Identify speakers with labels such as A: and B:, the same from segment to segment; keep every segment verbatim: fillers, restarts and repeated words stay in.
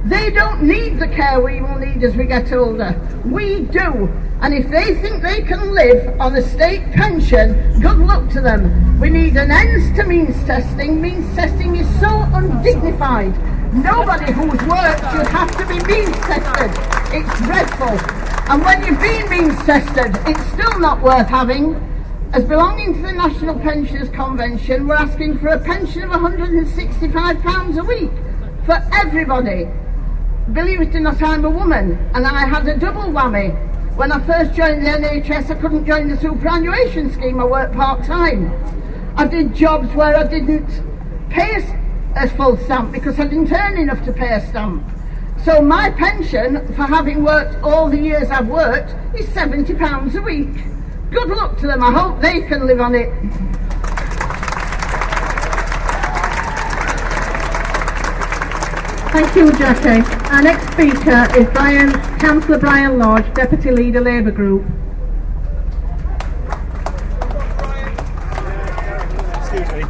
A: They don't need the care we will need as we get older. We do. And if they think they can live on a state pension, good luck to them. We need an ends to means testing. Means testing is so undignified. Nobody who's worked should have to be means tested. It's dreadful. And when you've been means tested, it's still not worth having. As belonging to the National Pensioners Convention, we're asking for a pension of one hundred and sixty-five pounds a week for everybody. Believe it or not, I'm a woman, and I had a double whammy. When I first joined the N H S, I couldn't join the superannuation scheme. I worked part-time. I did jobs where I didn't pay a, a full stamp because I didn't earn enough to pay a stamp. So my pension, for having worked all the years I've worked, is seventy pounds a week. Good luck to them. I hope they can live on it.
B: Thank you, Jackie. Our next speaker is Brian, Councillor Brian Lodge, Deputy Leader, Labour Group.
C: Excuse me.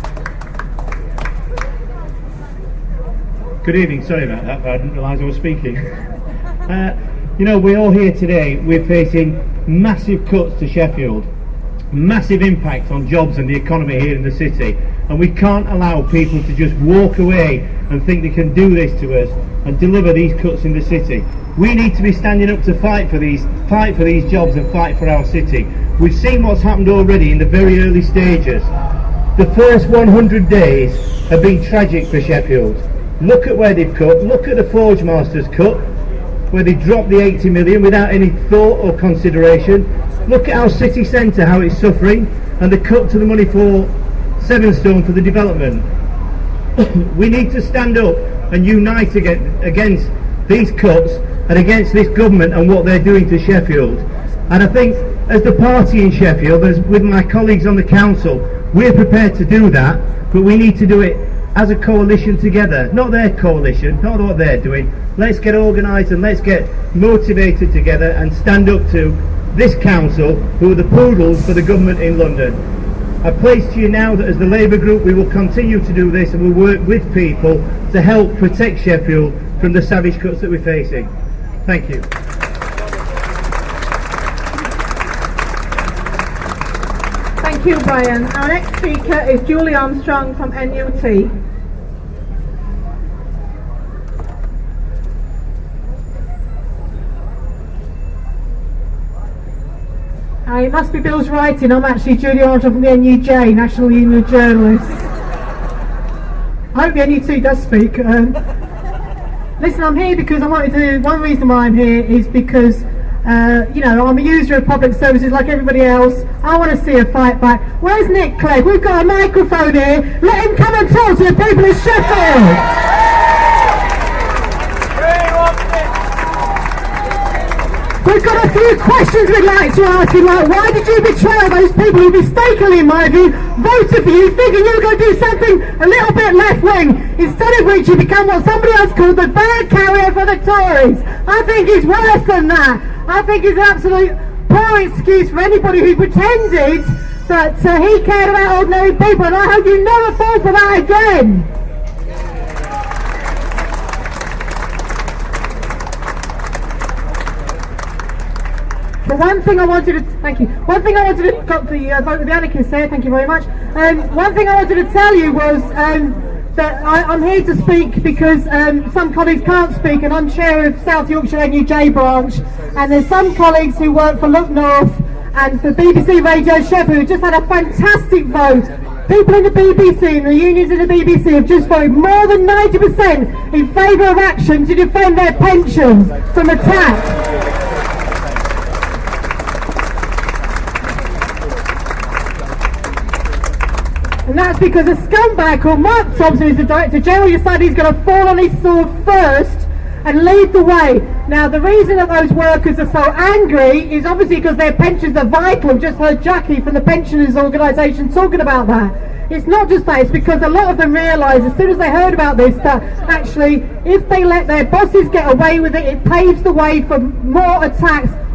C: Good evening. Sorry about that, but I didn't realise I was speaking. Uh, you know, we're all here today. We're facing massive cuts to Sheffield, massive impact on jobs and the economy here in the city, and we can't allow people to just walk away and think they can do this to us and deliver these cuts in the city. We need to be standing up to fight for these fight for these jobs and fight for our city. We've seen what's happened already in the very early stages. The first one hundred days have been tragic for Sheffield. Look at where they've cut, look at the Forge Masters cut, where they dropped the eighty million without any thought or consideration. Look at our city centre, how it's suffering, and the cut to the money for Sevenstone for the development. We need to stand up and unite against these cuts and against this government and what they're doing to Sheffield. And I think as the party in Sheffield, as with my colleagues on the council, we're prepared to do that, but we need to do it as a coalition together, not their coalition, not what they're doing. Let's get organised and let's get motivated together and stand up to this council, who are the poodles for the government in London. I place to you now that as the Labour Group we will continue to do this and we'll work with people to help protect Sheffield from the savage cuts that we're facing. Thank you.
B: Thank you, Brian. Our next speaker is Julie Armstrong from N U T. Uh, it must be Bill's writing. I'm actually Julie Armstrong from the N U J, National Union of Journalists. I hope the N U T does speak. Um, listen, I'm here because I wanted to. One reason why I'm here is because, uh, you know, I'm a user of public services like everybody else. I want to see a fight back. Where's Nick Clegg? We've got a microphone here. Let him come and talk to the people of Sheffield. We've got a few questions we'd like to ask you, like why did you betray those people who mistakenly, in my view, voted for you thinking you were going to do something a little bit left-wing, instead of which you become what somebody else called the bird carrier for the Tories. I think it's worse than that. I think it's an absolute poor excuse for anybody who pretended that uh, he cared about ordinary people, and I hope you never fall for that again. But one thing I wanted to thank you. One thing I wanted to got the uh, vote with the anarchists there. Thank you very much. Um, one thing I wanted to tell you was um, that I, I'm here to speak because um, some colleagues can't speak, and I'm chair of South Yorkshire N U J branch, and there's some colleagues who work for Look North and for B B C Radio Sheffield who just had a fantastic vote. People in the B B C and the unions in the B B C have just voted more than ninety percent in favour of action to defend their pensions from attack. And that's because a scumbag called Mark Thompson is the Director General decided he's going to fall on his sword first and lead the way. Now the reason that those workers are so angry is obviously because their pensions are vital. We've just heard Jackie from the pensioners organisation talking about that. It's not just that, it's because a lot of them realise as soon as they heard about this that actually if they let their bosses get away with it, it paves the way for more attacks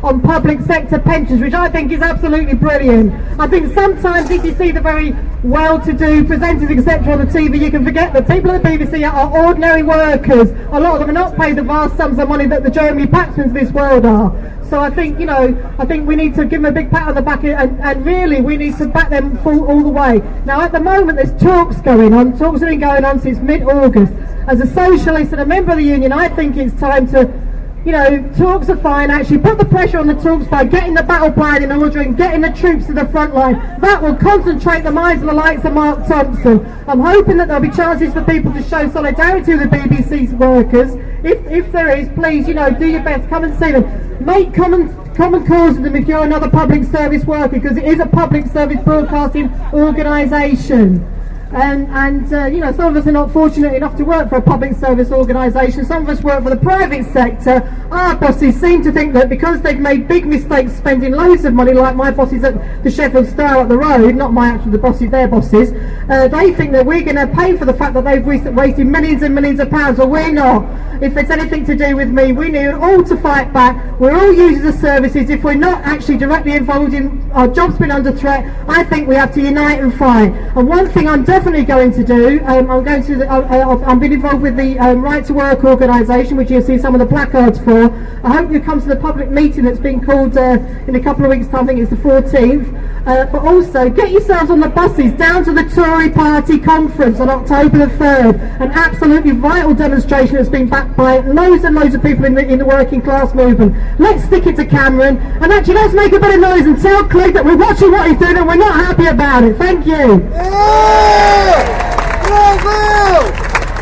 B: on public sector pensions, which I think is absolutely brilliant. I think sometimes if you see the very well-to-do presenters, et cetera, on the T V, you can forget that people at the B B C are ordinary workers. A lot of them are not paid the vast sums of money that the Jeremy Paxmans of this world are. So I think, you know, I think we need to give them a big pat on the back, and, and really we need to back them full, all the way. Now at the moment there's talks going on, talks have been going on since mid-August. As a socialist and a member of the union, I think it's time to, you know, talks are fine, actually put the pressure on the talks by getting the battle plan in order and getting the troops to the front line. That will concentrate the minds of the likes of Mark Thompson. I'm hoping that there'll be chances for people to show solidarity with the B B C's workers. If, if there is, please, you know, do your best, come and see them. Make common common cause with them if you're another public service worker, because it is a public service broadcasting organisation. And, and uh, you know, some of us are not fortunate enough to work for a public service organisation. Some of us work for the private sector. Our bosses seem to think that because they've made big mistakes spending loads of money, like my bosses at the Sheffield Star up the road, not my actual the bosses, their bosses, uh, they think that we're going to pay for the fact that they've wasted millions and millions of pounds. Well, we're not. If it's anything to do with me, we need all to fight back. We're all users of services. If we're not actually directly involved in our jobs being under threat, I think we have to unite and fight. And one thing I'm definitely going to do, um, I'm going to, uh, uh, I've been involved with the um, Right to Work organisation, which you'll see some of the placards for. I hope you come to the public meeting that's been called uh, in a couple of weeks' time. I think it's the fourteenth. Uh, but also get yourselves on the buses down to the Tory Party conference on October the third. An absolutely vital demonstration that's been backed by loads and loads of people in the, in the working class movement. Let's stick it to Cameron, and actually let's make a bit of noise and tell Clegg that we're watching what he's doing and we're not happy about it. Thank you.
D: Yeah! Bravo!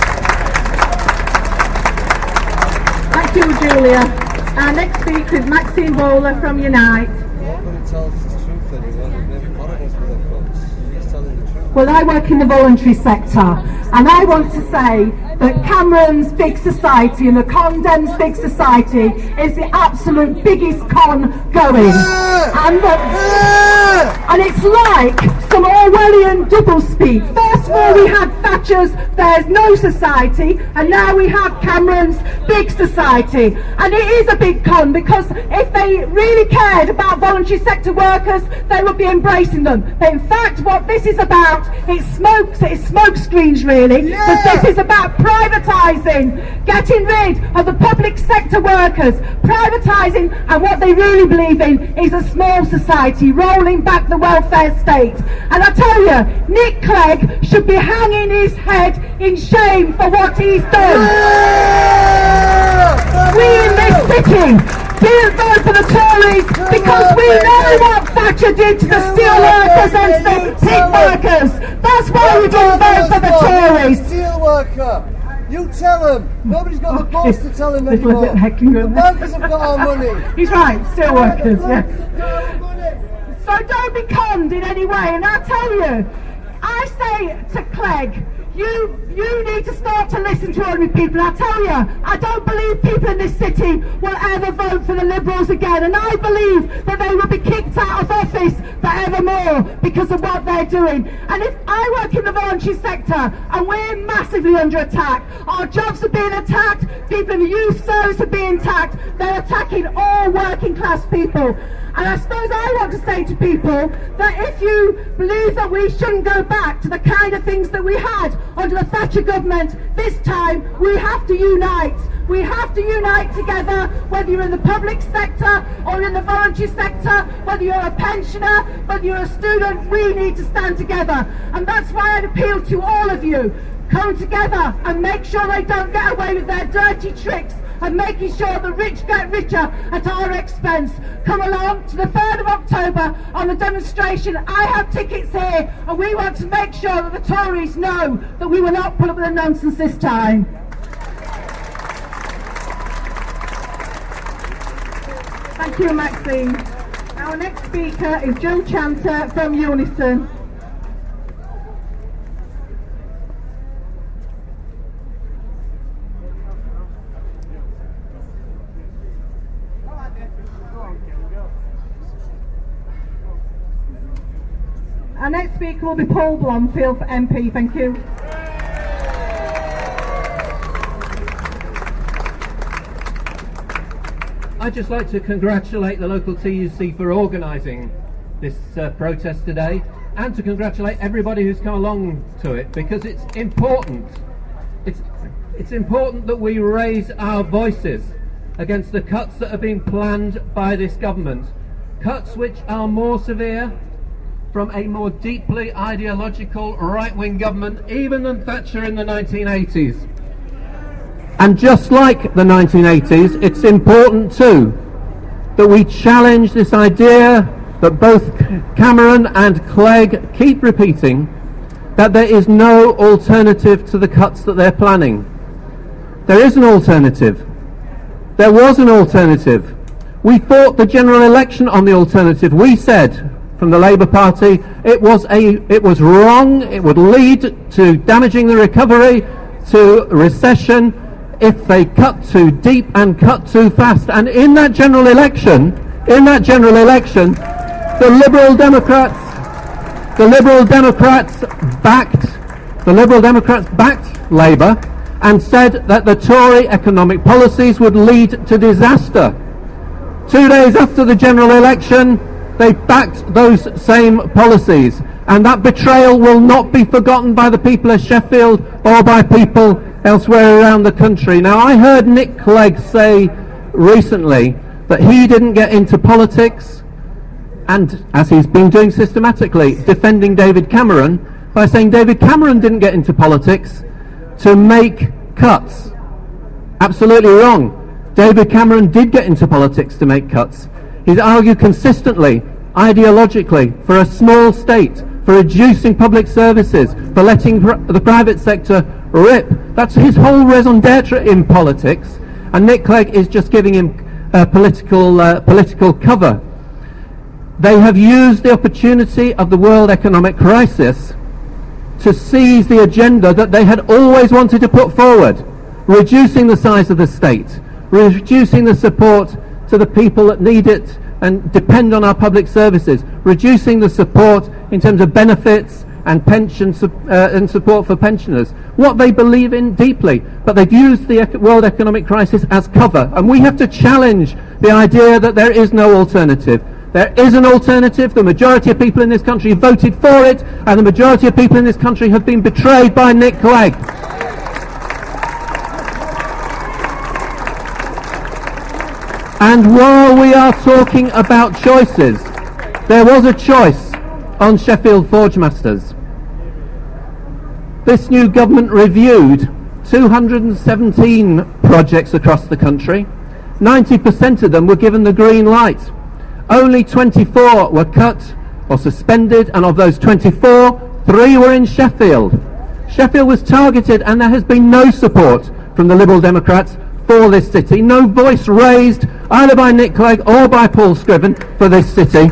E: Thank you, Julia. Our next speaker is Maxine Bowler from Unite.
F: Well, I work in the voluntary sector, and I want to say that Cameron's Big Society and the Condemns Big Society is the absolute biggest con going. And, that, and it's like some Orwellian doublespeak. First of all, we had Thatcher's There's No Society, and now we have Cameron's Big Society. And it is a big con, because if they really cared about voluntary sector workers, they would be embracing them. But in fact, what this is about, it's smoke, it's smoke screens really, because yeah. This is about privatising, getting rid of the public sector workers, privatising, and what they really believe in is a small society, rolling back the welfare state. And I tell you, Nick Clegg should be hanging his head in shame for what he's done. Yeah. We in this city didn't vote for the Tories because we know what Thatcher did to the steel workers and the pig workers. That's why we didn't vote for the Tories.
D: Steel worker. You tell him. Nobody's got the balls to tell him anymore. The bankers have got our money.
F: He's right, steel workers, yes. So don't be conned in any way. And I tell you, I say to Clegg, You, you need to start to listen to ordinary people. I tell you, I don't believe people in this city will ever vote for the Liberals again, and I believe that they will be kicked out of office forevermore because of what they're doing. And if I work in the voluntary sector, and we're massively under attack, our jobs are being attacked, people in the youth service are being attacked, they're attacking all working class people. And I suppose I want to say to people that if you believe that we shouldn't go back to the kind of things that we had under the Thatcher government, this time we have to unite. We have to unite together, whether you're in the public sector or in the voluntary sector, whether you're a pensioner, whether you're a student, we need to stand together. And that's why I'd appeal to all of you. Come together and make sure they don't get away with their dirty tricks and making sure the rich get richer at our expense. Come along to the third of October on the demonstration. I have tickets here, and we want to make sure that the Tories know that we will not put up with the nonsense this time.
E: Thank you, Maxine. Our next speaker is Jill Chanter from Unison. Our next speaker will be Paul Blomfield for M P. Thank you.
G: I'd just like to congratulate the local T U C for organising this uh, protest today, and to congratulate everybody who's come along to it, because it's important. It's, it's important that we raise our voices against the cuts that are being planned by this government. Cuts which are more severe from a more deeply ideological right-wing government even than Thatcher in the nineteen eighties. And just like the nineteen eighties, it's important too that we challenge this idea that both Cameron and Clegg keep repeating, that there is no alternative to the cuts that they're planning. There is an alternative. There was an alternative. We fought the general election on the alternative. We said from the Labour Party it was a it was wrong, it would lead to damaging the recovery, to recession, if they cut too deep and cut too fast. And in that general election, in that general election, the Liberal Democrats, the Liberal Democrats backed, the Liberal Democrats backed Labour and said that the Tory economic policies would lead to disaster. Two days after the general election, they backed those same policies, and that betrayal will not be forgotten by the people of Sheffield or by people elsewhere around the country. Now, I heard Nick Clegg say recently that he didn't get into politics, and as he's been doing systematically, defending David Cameron by saying David Cameron didn't get into politics to make cuts. Absolutely wrong. David Cameron did get into politics to make cuts. He's argued consistently, ideologically, for a small state, for reducing public services, for letting pr- the private sector rip. That's his whole raison d'etre in politics, and Nick Clegg is just giving him uh, political uh, political cover. They have used the opportunity of the world economic crisis to seize the agenda that they had always wanted to put forward, reducing the size of the state, reducing the support to the people that need it and depend on our public services, reducing the support in terms of benefits and pension uh, and support for pensioners, what they believe in deeply. But they've used the world economic crisis as cover, and we have to challenge the idea that there is no alternative. There is an alternative. The majority of people in this country voted for it, and the majority of people in this country have been betrayed by Nick Clegg. And while we are talking about choices, there was a choice on Sheffield Forgemasters. This new government reviewed two hundred seventeen projects across the country. ninety percent of them were given the green light. Only twenty-four were cut or suspended, and of those twenty-four, three were in Sheffield. Sheffield was targeted, and there has been no support from the Liberal Democrats for this city. No voice raised either by Nick Clegg or by Paul Scriven for this city.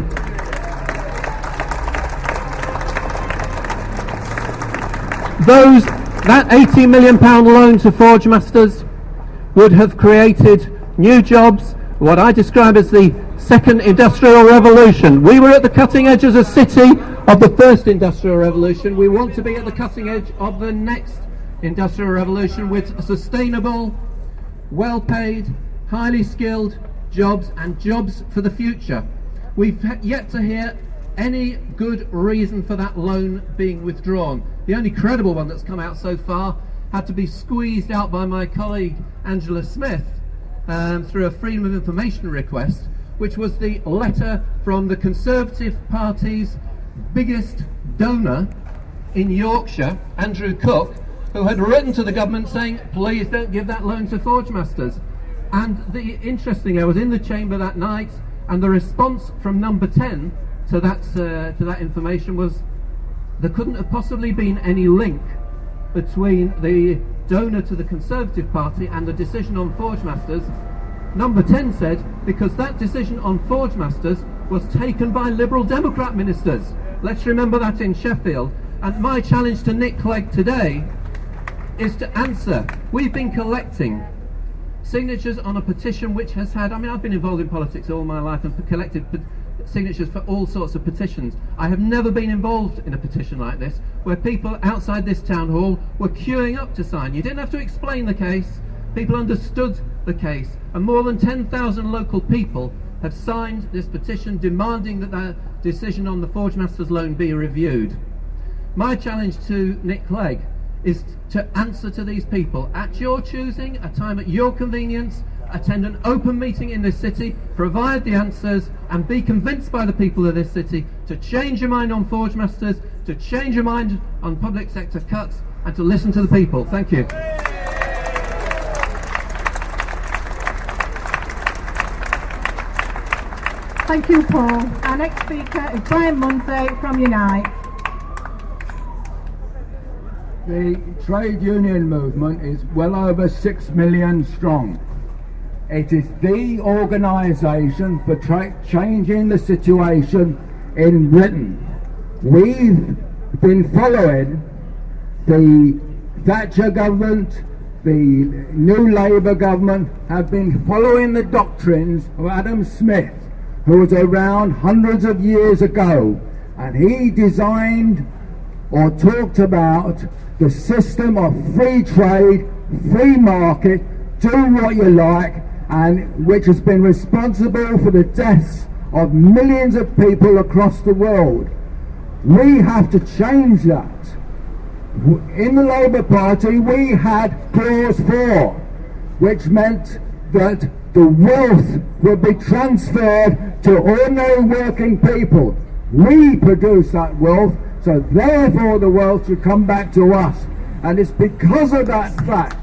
G: Those, that eighty million pounds loan to Forgemasters would have created new jobs, what I describe as the second industrial revolution. We were at the cutting edge as a city of the first industrial revolution. We want to be at the cutting edge of the next industrial revolution with sustainable, well-paid, highly skilled jobs and jobs for the future. We've yet to hear any good reason for that loan being withdrawn. The only credible one that's come out so far had to be squeezed out by my colleague Angela Smith um, through a Freedom of Information request, which was the letter from the Conservative Party's biggest donor in Yorkshire, Andrew Cook, who had written to the government saying, please don't give that loan to Forgemasters. And the interestingly, I was in the chamber that night, and the response from Number ten to that uh, to that information was there couldn't have possibly been any link between the donor to the Conservative Party and the decision on Forgemasters. Number ten said because that decision on Forgemasters was taken by Liberal Democrat ministers. Let's remember that in Sheffield. And my challenge to Nick Clegg today is to answer. We've been collecting signatures on a petition which has had, I mean, I've been involved in politics all my life and collected signatures for all sorts of petitions. I have never been involved in a petition like this, where people outside this town hall were queuing up to sign. You didn't have to explain the case. People understood the case, and more than ten thousand local people have signed this petition demanding that their decision on the Forgemasters loan be reviewed. My challenge to Nick Clegg is to answer to these people at your choosing, a time at your convenience, attend an open meeting in this city, provide the answers, and be convinced by the people of this city to change your mind on Forgemasters, to change your mind on public sector cuts, and to listen to the people. Thank you.
E: Thank you, Paul. Our next speaker is Brian Munsey from Unite.
H: The trade union movement is well over six million strong. It is the organisation for tra- changing the situation in Britain. We've been following the Thatcher government, the New Labour government, have been following the doctrines of Adam Smith, who was around hundreds of years ago, and he designed or talked about the system of free trade, free market, do what you like, and which has been responsible for the deaths of millions of people across the world. We have to change that. In the Labour Party we had clause four, which meant that the wealth would be transferred to ordinary working people. We produce that wealth, so therefore the wealth should come back to us. And it's because of that fact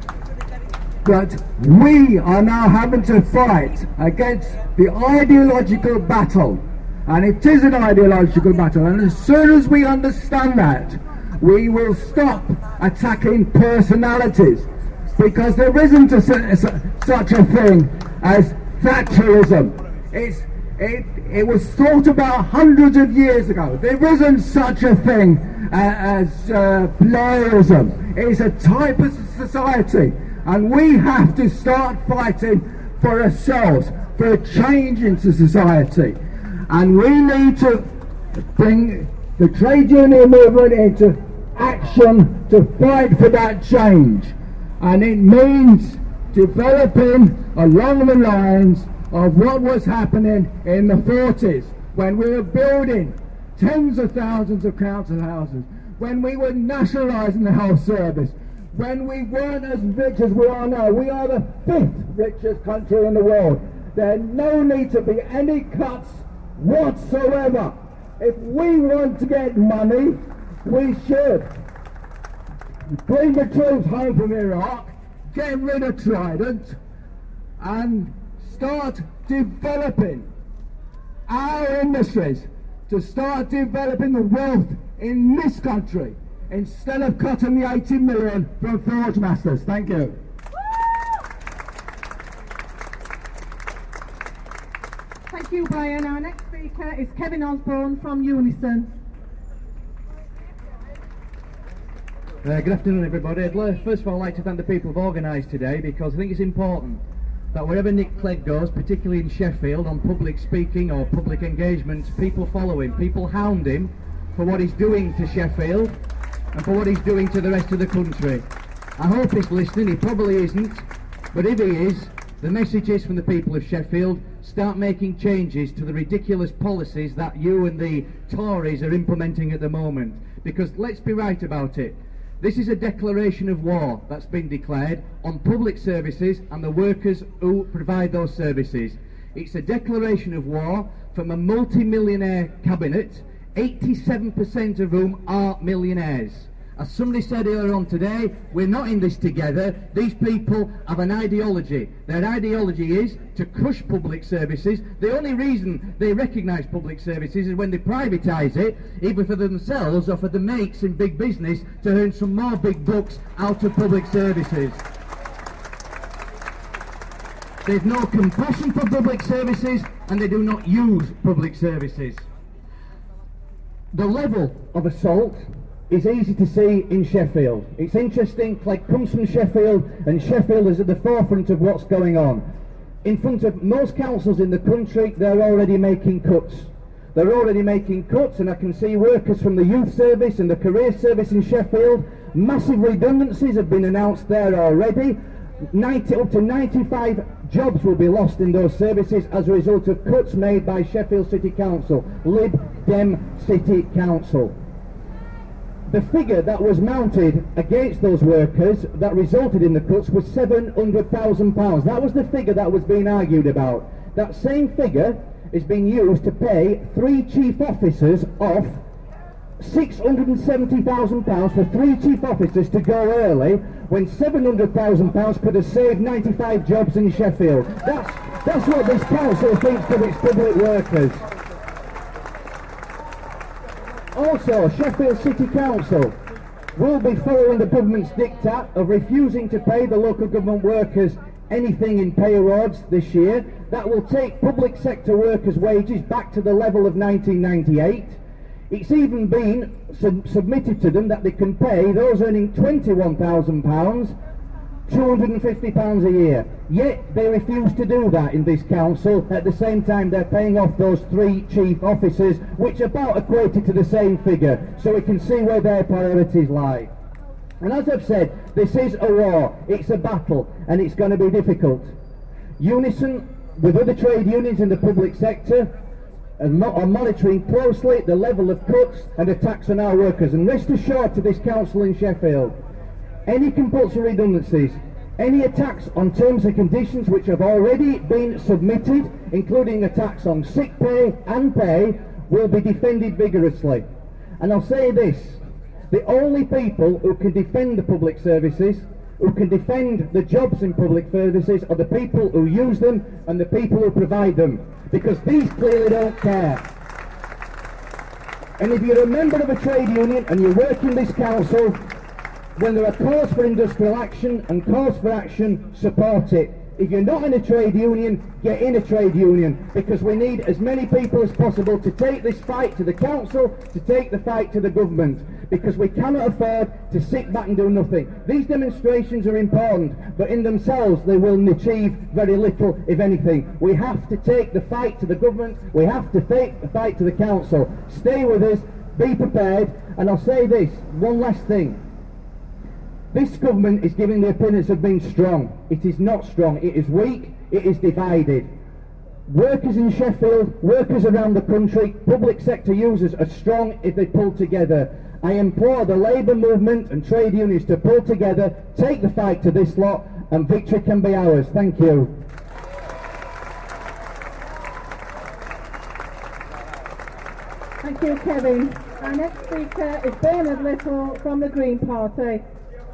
H: that we are now having to fight against the ideological battle. And it is an ideological battle, and as soon as we understand that, we will stop attacking personalities, because there isn't a, a, such a thing as Thatcherism. It's, it, it was thought about hundreds of years ago. There isn't such a thing as uh, Blairism. It's a type of society, and we have to start fighting for ourselves, for a change into society. And we need to bring the trade union movement into action to fight for that change. And it means developing along the lines of what was happening in the forties, when we were building tens of thousands of council houses, when we were nationalising the health service, when we weren't as rich as we are now. We are the fifth richest country in the world. There's no need to be any cuts whatsoever. If we want to get money, we should bring the troops home from Iraq, get rid of Trident, and start developing our industries, to start developing the wealth in this country, instead of cutting the eighty million from Forgemasters. Thank you.
E: Thank you, Brian. Our next speaker is Kevin Osborne from Unison.
I: Uh, good afternoon, everybody. I'd like, first of all, I'd like to thank the people who've organised today, because I think it's important that wherever Nick Clegg goes, particularly in Sheffield, on public speaking or public engagements, people follow him, people hound him for what he's doing to Sheffield and for what he's doing to the rest of the country. I hope he's listening. He probably isn't, but if he is, the message is from the people of Sheffield: start making changes to the ridiculous policies that you and the Tories are implementing at the moment. Because let's be right about it, this is a declaration of war that's been declared on public services and the workers who provide those services. It's a declaration of war from a multi-millionaire cabinet, eighty-seven percent of whom are millionaires. As somebody said earlier on today, we're not in this together. These people have an ideology. Their ideology is to crush public services. The only reason they recognise public services is when they privatise it, either for themselves or for the mates in big business, to earn some more big bucks out of public services. There's no compassion for public services, and they do not use public services. The level of assault is easy to see in Sheffield. It's interesting, Clegg comes from Sheffield, and Sheffield is at the forefront of what's going on. In front of most councils in the country, they're already making cuts. They're already making cuts, and I can see workers from the youth service and the career service in Sheffield. Massive redundancies have been announced there already. ninety, up to ninety-five jobs will be lost in those services as a result of cuts made by Sheffield City Council, Lib Dem City Council. The figure that was mounted against those workers that resulted in the cuts was seven hundred thousand pounds. That was the figure that was being argued about. That same figure is being used to pay three chief officers off six hundred seventy thousand pounds for three chief officers to go early, when seven hundred thousand pounds could have saved ninety-five jobs in Sheffield. That's, that's what this council thinks of its public workers. Also, Sheffield City Council will be following the government's diktat of refusing to pay the local government workers anything in pay awards this year. That will take public sector workers' wages back to the level of nineteen ninety-eight. It's even been sub submitted to them that they can pay those earning twenty-one thousand pounds two hundred fifty pounds a year. Yet they refuse to do that in this council. At the same time, they're paying off those three chief officers, which about equated to the same figure. So we can see where their priorities lie. And as I've said, this is a war, it's a battle, and it's going to be difficult. Unison with other trade unions in the public sector and mo are monitoring closely the level of cuts and attacks on our workers. And rest assured to this council in Sheffield, any compulsory redundancies, any attacks on terms and conditions which have already been submitted, including attacks on sick pay and pay, will be defended vigorously. And I'll say this, the only people who can defend the public services, who can defend the jobs in public services, are the people who use them and the people who provide them, because these clearly don't care. And if you're a member of a trade union and you work in this council, when there are calls for industrial action and calls for action, support it. If you're not in a trade union, get in a trade union, because we need as many people as possible to take this fight to the council, to take the fight to the government, because we cannot afford to sit back and do nothing. These demonstrations are important, but in themselves they will achieve very little, if anything. We have to take the fight to the government, we have to take the fight to the council. Stay with us, be prepared, and I'll say this, one last thing. This government is giving the appearance of being strong. It is not strong, it is weak, it is divided. Workers in Sheffield, workers around the country, public sector users are strong if they pull together. I implore the labour movement and trade unions to pull together, take the fight to this lot, and victory can be ours. Thank you.
E: Thank you, Kevin. Our next speaker is Bernard Little from the Green Party.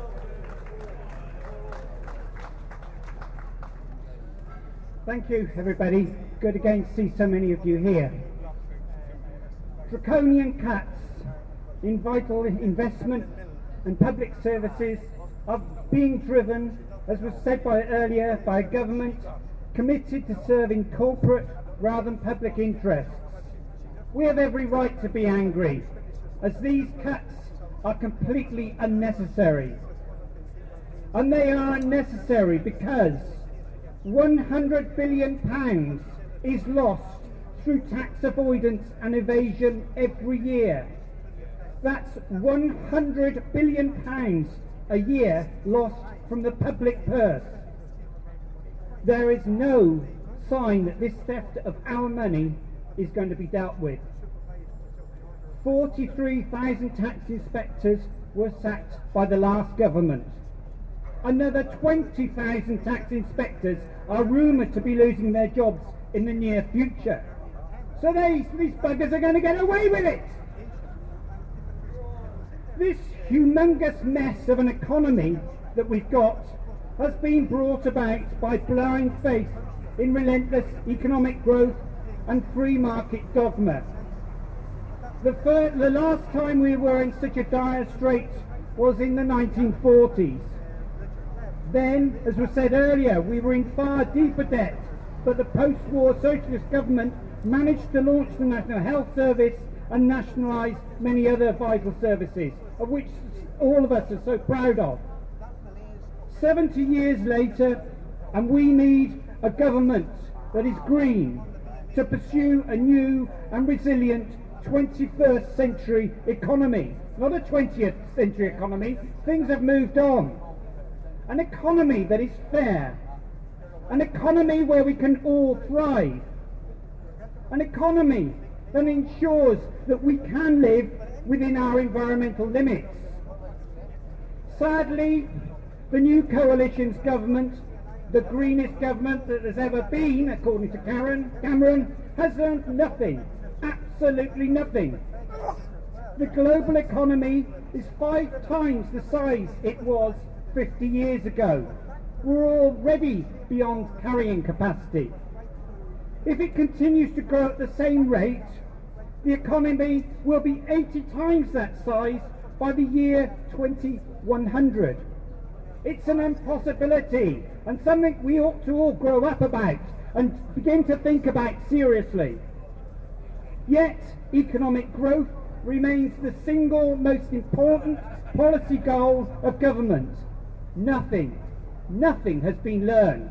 J: Thank you, everybody. Good again to see so many of you here. Draconian cuts in vital investment and public services are being driven, as was said by earlier, by a government committed to serving corporate rather than public interests. We have every right to be angry, as these cuts are completely unnecessary. And they are unnecessary because one hundred billion pounds is lost through tax avoidance and evasion every year. That's one hundred billion pounds a year lost from the public purse. There is no sign that this theft of our money is going to be dealt with. forty-three thousand tax inspectors were sacked by the last government. Another twenty thousand tax inspectors are rumoured to be losing their jobs in the near future. So these, these buggers are going to get away with it. This humongous mess of an economy that we've got has been brought about by blind faith in relentless economic growth and free market dogma. The, fir the last time we were in such a dire strait was in the nineteen forties. Then, as was said earlier, we were in far deeper debt, but the post-war socialist government managed to launch the National Health Service and nationalise many other vital services, of which all of us are so proud of. seventy years later, and we need a government that is green to pursue a new and resilient twenty-first century economy, not a twentieth century economy. Things have moved on. an economy that is fair, an economy where we can all thrive, an economy that ensures that we can live within our environmental limits. Sadly, the new coalition's government, the greenest government that has ever been, according to Karen, Cameron, has learned nothing, absolutely nothing. The global economy is five times the size it was fifty years ago. We're already beyond carrying capacity. If it continues to grow at the same rate, the economy will be eighty times that size by the year twenty-one hundred. It's an impossibility and something we ought to all grow up about and begin to think about seriously. Yet, economic growth remains the single most important policy goal of government. Nothing, nothing has been learned.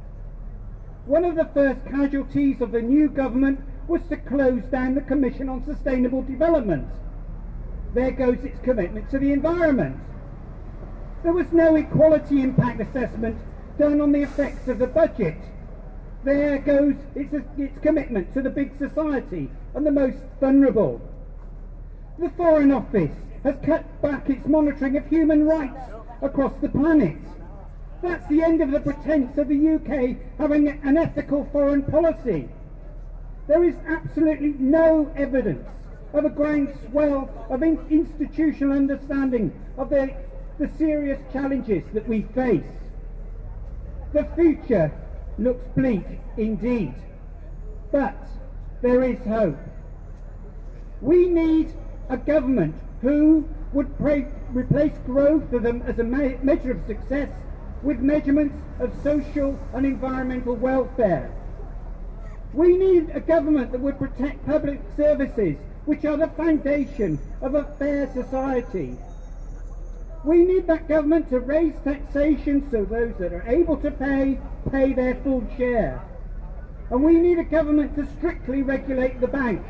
J: One of the first casualties of the new government was to close down the Commission on Sustainable Development. There goes its commitment to the environment. There was no equality impact assessment done on the effects of the budget. There goes its, its commitment to the big society and the most vulnerable. The Foreign Office has cut back its monitoring of human rights across the planet. That's the end of the pretense of the U K having an ethical foreign policy. There is absolutely no evidence of a groundswell of in institutional understanding of the, the serious challenges that we face. The future looks bleak indeed, but there is hope. We need a government who would pray, replace growth of them as a me measure of success with measurements of social and environmental welfare. We need a government that would protect public services, which are the foundation of a fair society. We need that government to raise taxation so those that are able to pay, pay their full share. And we need a government to strictly regulate the banks.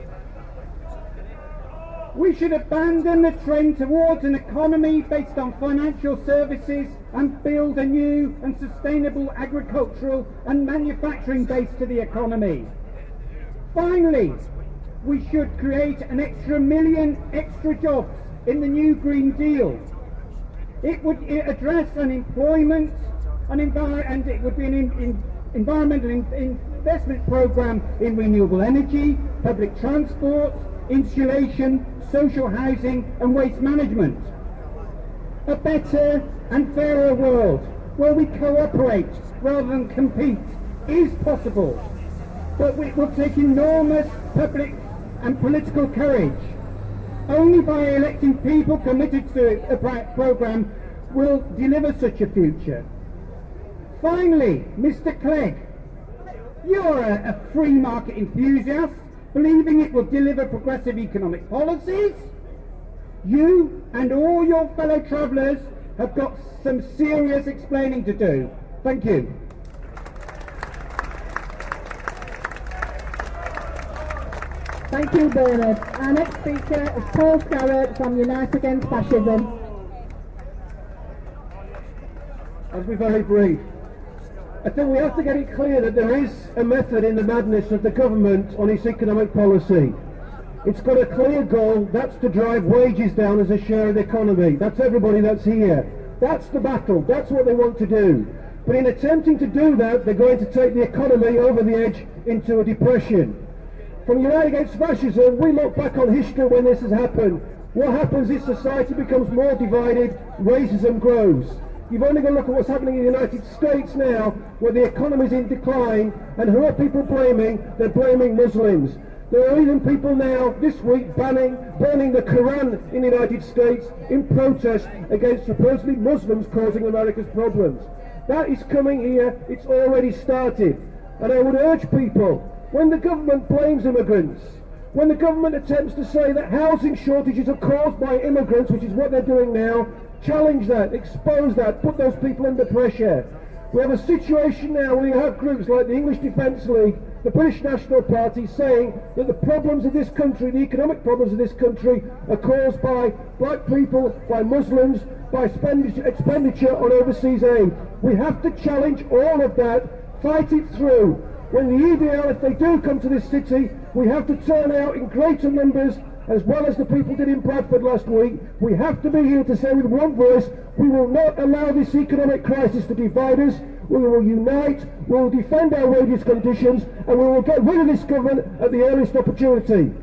J: We should abandon the trend towards an economy based on financial services and build a new and sustainable agricultural and manufacturing base to the economy. Finally, we should create an extra million extra jobs in the new Green Deal. It would address unemployment and, and it would be an in, in, environmental in, investment programme in renewable energy, public transport, insulation, social housing and waste management. A better and fairer world where we cooperate rather than compete is possible, but it will take enormous public and political courage. Only by electing people committed to a programme will deliver such a future. Finally, Mister Clegg, you're a, a free market enthusiast, believing it will deliver progressive economic policies. You and all your fellow travellers have got some serious explaining to do. Thank you.
E: Thank you, Bernard. Our next speaker is Paul Scarrett from Unite Against Fascism.
K: I'll be very brief. I think we have to get it clear that there is a method in the madness of the government on its economic policy. It's got a clear goal, that's to drive wages down as a share of the economy. That's everybody that's here. That's the battle, that's what they want to do. But in attempting to do that, they're going to take the economy over the edge into a depression. From Unite Against Fascism, we look back on history when this has happened. What happens is society becomes more divided, racism grows. You've only got to look at what's happening in the United States now, where the economy's in decline, and who are people blaming? They're blaming Muslims. There are even people now, this week, banning, burning the Quran in the United States in protest against supposedly Muslims causing America's problems. That is coming here, it's already started. And I would urge people, when the government blames immigrants, when the government attempts to say that housing shortages are caused by immigrants, which is what they're doing now, challenge that, expose that, put those people under pressure. We have a situation now where you have groups like the English Defence League, the British National Party, saying that the problems of this country, the economic problems of this country, are caused by black people, by Muslims, by expenditure, expenditure on overseas aid. We have to challenge all of that, fight it through. When the E D L, if they do come to this city, we have to turn out in greater numbers, as well as the people did in Bradford last week. We have to be here to say with one voice, we will not allow this economic crisis to divide us. We will unite, we will defend our wages conditions, and we will get rid of this government at the earliest opportunity.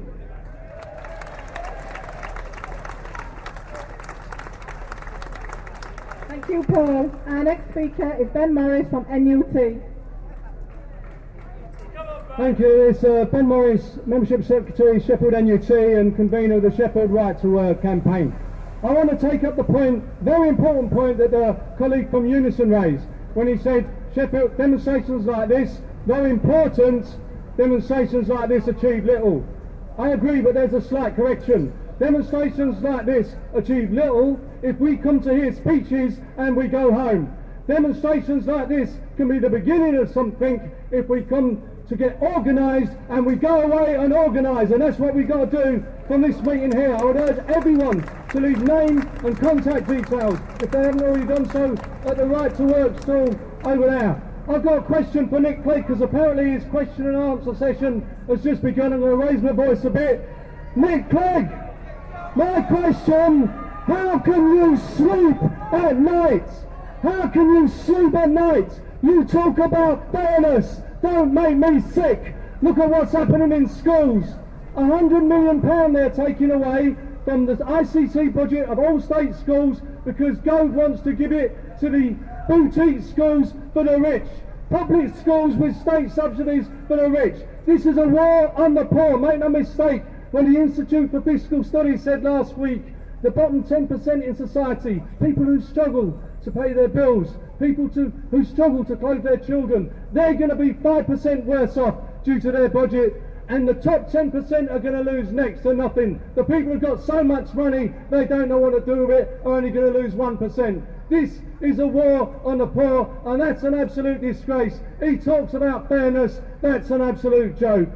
E: Thank you, Paul. Our next speaker is Ben Morris from N U T.
L: Thank you. It's uh, Ben Morris, Membership Secretary, Sheffield N U T, and convener of the Sheffield Right to Work campaign. I want to take up the point, very important point, that the colleague from Unison raised, when he said Sheffield demonstrations like this, though important, demonstrations like this achieve little. I agree, but there's a slight correction. Demonstrations like this achieve little if we come to hear speeches and we go home. Demonstrations like this can be the beginning of something if we come to get organised and we go away and organise, and that's what we've got to do from this meeting here. I would urge everyone to leave name and contact details, if they haven't already done so, at the Right to Work stall over there. I've got a question for Nick Clegg, because apparently his question and answer session has just begun. I'm going to raise my voice a bit. Nick Clegg, my question, how can you sleep at night? How can you sleep at night? You talk about fairness. Don't make me sick. Look at what's happening in schools. A hundred million pound they're taking away from the I C T budget of all state schools because Gove wants to give it to the boutique schools for the rich. Public schools with state subsidies for the rich. This is a war on the poor. Make no mistake, when the Institute for Fiscal Studies said last week, the bottom ten percent in society, people who struggle to pay their bills, people to, who struggle to clothe their children, they're going to be five percent worse off due to their budget, and the top ten percent are going to lose next to nothing. The people who've got so much money they don't know what to do with it are only going to lose one percent. This is a war on the poor, and that's an absolute disgrace. He talks about fairness, that's an absolute joke.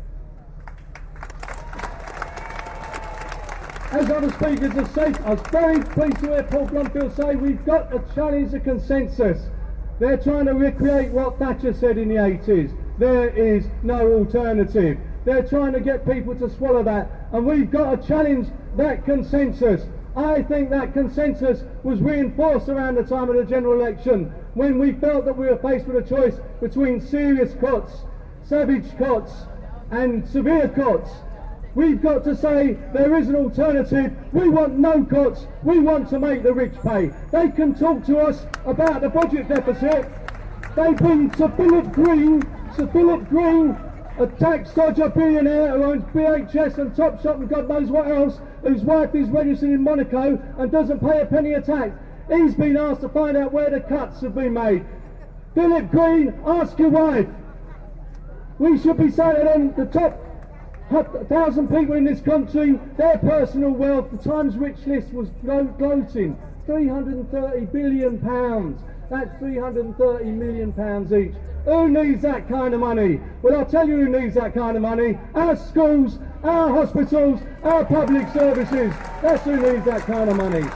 L: As other speakers have said, I was very pleased to hear Paul Blomfield say we've got to challenge the consensus. They're trying to recreate what Thatcher said in the eighties. There is no alternative. They're trying to get people to swallow that, and we've got to challenge that consensus. I think that consensus was reinforced around the time of the general election, when we felt that we were faced with a choice between serious cuts, savage cuts, and severe cuts. We've got to say there is an alternative. We want no cuts. We want to make the rich pay. They can talk to us about the budget deficit. They've been to Philip Green, Sir Philip Green, a tax dodger billionaire who owns B H S and Topshop and God knows what else, whose wife is registered in Monaco and doesn't pay a penny of tax. He's been asked to find out where the cuts have been made. Philip Green, ask your wife. We should be saying to them, the top a thousand people in this country, their personal wealth, the Times Rich list was gloating. three hundred and thirty billion pounds. That's three hundred and thirty million pounds each. Who needs that kind of money? Well, I'll tell you who needs that kind of money. Our schools, our hospitals, our public services. That's who needs that kind of money.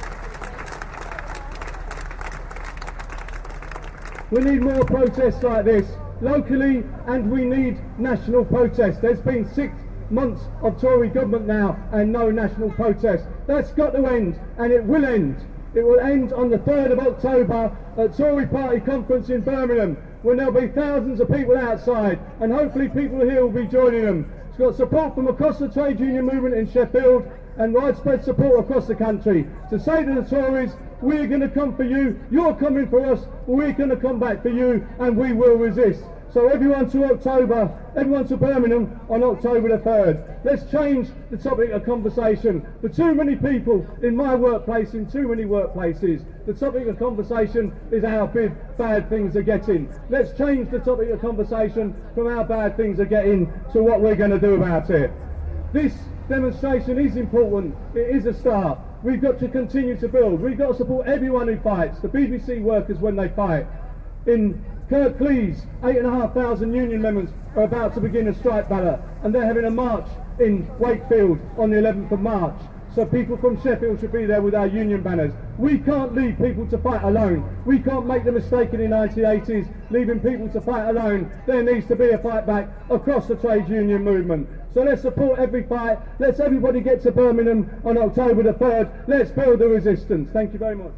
L: We need more protests like this locally, and we need national protest. There's been six months of Tory government now and no national protest. That's got to end, and it will end. It will end on the third of October at Tory Party conference in Birmingham, when there'll be thousands of people outside, and hopefully people here will be joining them. It's got support from across the trade union movement in Sheffield and widespread support across the country to say to the Tories, we're going to come for you, you're coming for us, we're going to come back for you, and we will resist. So everyone to October, everyone to Birmingham on October the third. Let's change the topic of conversation. For too many people in my workplace, in too many workplaces, the topic of conversation is how big bad things are getting. Let's change the topic of conversation from how bad things are getting to what we're going to do about it. This demonstration is important. It is a start. We've got to continue to build. We've got to support everyone who fights, the B B C workers when they fight,
K: In Kirklees, eight and a half thousand union members are about to begin a strike ballot, and they're having a march in Wakefield on the eleventh of March. So people from Sheffield should be there with our union banners. We can't leave people to fight alone. We can't make the mistake in the nineteen eighties, leaving people to fight alone. There needs to be a fight back across the trade union movement. So let's support every fight. Let's everybody get to Birmingham on October the third. Let's build the resistance. Thank you very much.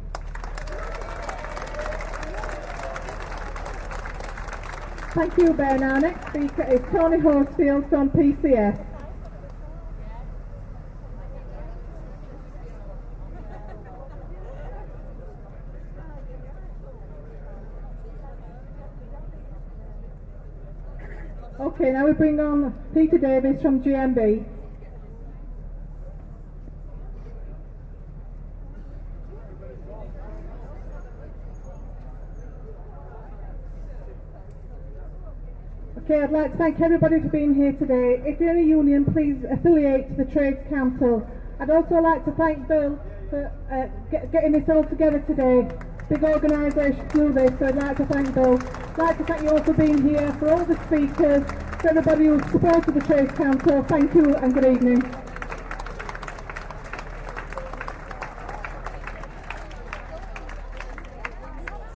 E: Thank you, Ben. Our next speaker is Tony Horsfield from P C S. Okay, now we bring on Peter Davis from G M B. Okay, I'd like to thank everybody for being here today. If you're in a union, please affiliate to the Trades Council. I'd also like to thank Bill for uh, get, getting this all together today. Big organisation to do this, so I'd like to thank Bill. I'd like to thank you all for being here, for all the speakers, for everybody who supported the Trades Council. Thank you and good evening.